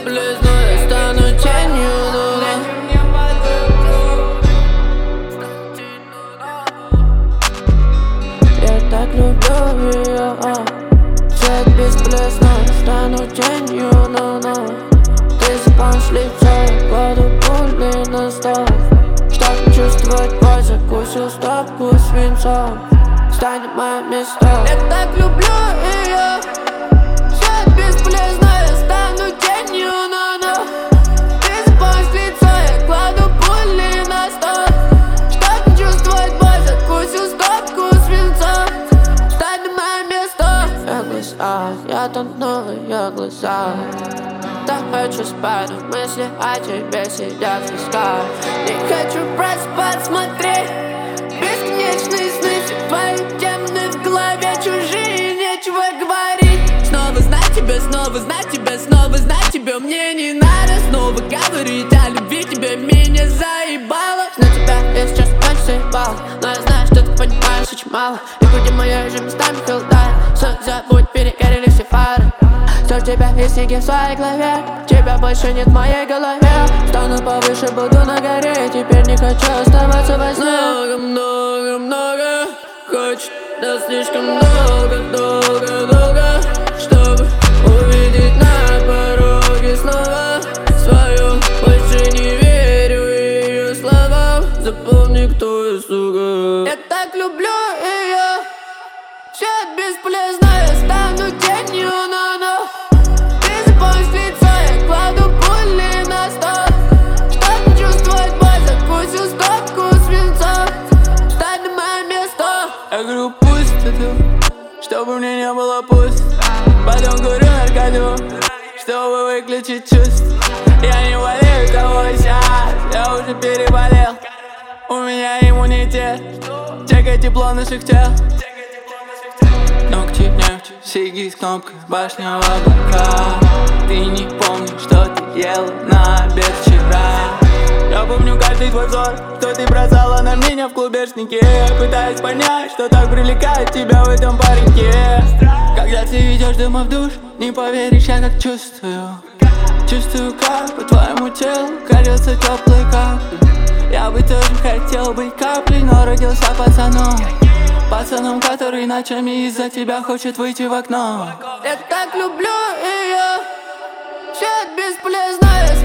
бесполезно, я стану тенью, я так люблю ее. Свет бесполезно, я стану тенью, ты запомнишь лицо, я кладу пули на стол. Чтоб чувствовать боль, закусил стопку свинцом. Стань на мое место. Я так люблю ее. Свет бесполезно, я стану тенью, ты запомнишь лицо, я кладу пули на стол. Чтоб не чувствовать боль, закусил стопку свинцом. Стань на мое место. Я глаза, я тону в ее глазах. Так хочу спать, но мысли о тебе сидят в висках. Не хочу проспать, смотреть бесконечные сны, все твои темные в голове, чужие, нечего говорить. Снова знать тебя, снова знать тебя, снова знать тебя. Мне не надо снова говорить о любви, тебе меня заебало. На тебя я сейчас очень заебал, но я знаю, что ты понимаешь очень мало. И груди моей же местами холодает. Сон забудь, перегорели все фары. Все в тебя и снеги в своей голове. Тебя больше нет в моей голове. Стану повыше, буду на горе. Теперь не хочу оставаться во сне. Много, много, много хочет, да слишком долго, долго, долго, чтобы увидеть на пороге снова свою. Больше не верю ее словам. Запомни, кто я, сука. Я так люблю ее. Свет бесполезно, я стану тенью, ты запомнишь лицо, я кладу пули на стол. Чтоб не чувствовать боль, закусил стопку свинцом. Встань на мое место. Я говорю, пусть это, чтобы мне не было пусто. Потом говорю наркоту, чтобы выключить чувств. Я не болею того сейчас, я уже переболел. У меня иммунитет, чекай тепло наших тел. Ногти, нефть, сиги с кнопкой, башня в облака. Ты не помнишь, что ты ела на обед вчера. Я помню каждый твой взор, что ты бросала на меня в клубешнике. Пытаюсь понять, что так привлекает тебя в этом пареньке. Когда ты идешь дома в душ, не поверишь, я как чувствую. Чувствую, как по твоему телу катятся теплые капли. Я бы тоже хотел быть каплей, но родился пацаном. Пацаном, который ночами из-за тебя хочет выйти в окно. Я так люблю ее. Свет бесполезно, я